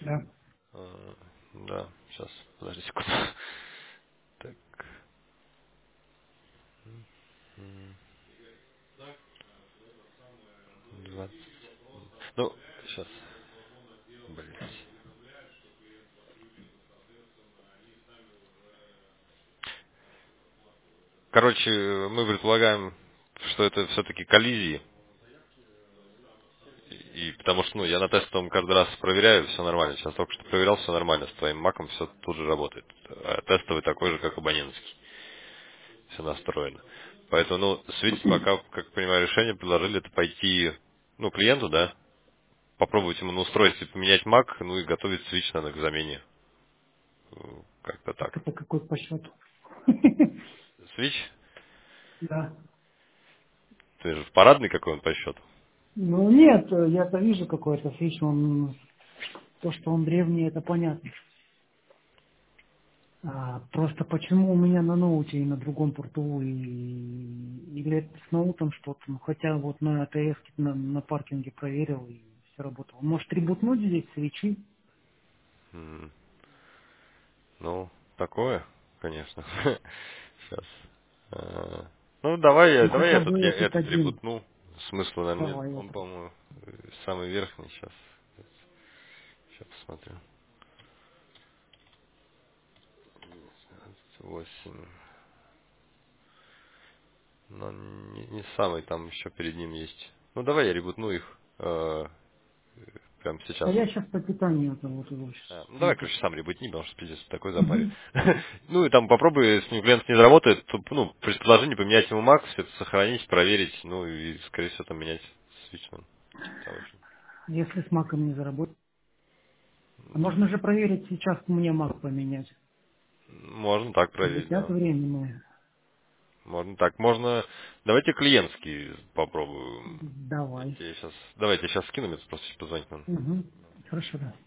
Да. Да, сейчас, подожди секунду. Так, м, 20. Ну, сейчас, блять. Короче, мы предполагаем, что это все-таки коллизии. И потому что, ну, я на тестовом каждый раз проверяю, все нормально. Сейчас только что проверял, все нормально. С твоим маком все тут же работает. А тестовый такой же, как абонентский. Все настроено. Поэтому, ну, свидетель пока, как понимаю, решение предложили это пойти, ну, клиенту, да, попробовать ему на устройстве поменять мак, ну и готовить свич, наверное, к замене. Как-то Так так. это какой по счету? Свич? Да. Ты же парадный какой он по счету? Ну нет, я-то вижу какой-то фич, он то, что он древний, это понятно. Просто почему у меня на ноуте и на другом порту, или это с ноутом что-то, ну, хотя вот на АТС на паркинге проверил и все работало. Может ребутнуть здесь свечи? М, Ну, такое, конечно. Сейчас. Ну, Ну давай хотя бы этот этот один. ребутну. Смысла, наверное, нет. Давай Он, это. по-моему, самый верхний сейчас. Сейчас посмотрю. 8. Но не самый, там еще перед ним есть. Ну, давай я ребутну их прямо А сейчас. я сейчас по питанию это вот его сейчас Ну, давай, смотрю. короче, сам ребутни, потому что пиздец такой запарит. Мгм. Ну, и там попробуй, если клиент не заработает, то, ну, при предложении поменять ему мак, все это сохранить, проверить, ну, и, скорее всего, там менять свич. Там, в общем. Если с маком не заработать. А можно же проверить сейчас мне мак поменять. Можно так проверить, Летят да. временные. Можно так. Можно. Давайте клиентский попробую. Давай. Давайте я сейчас скину, мне просто позвонить надо. Угу. Хорошо, да.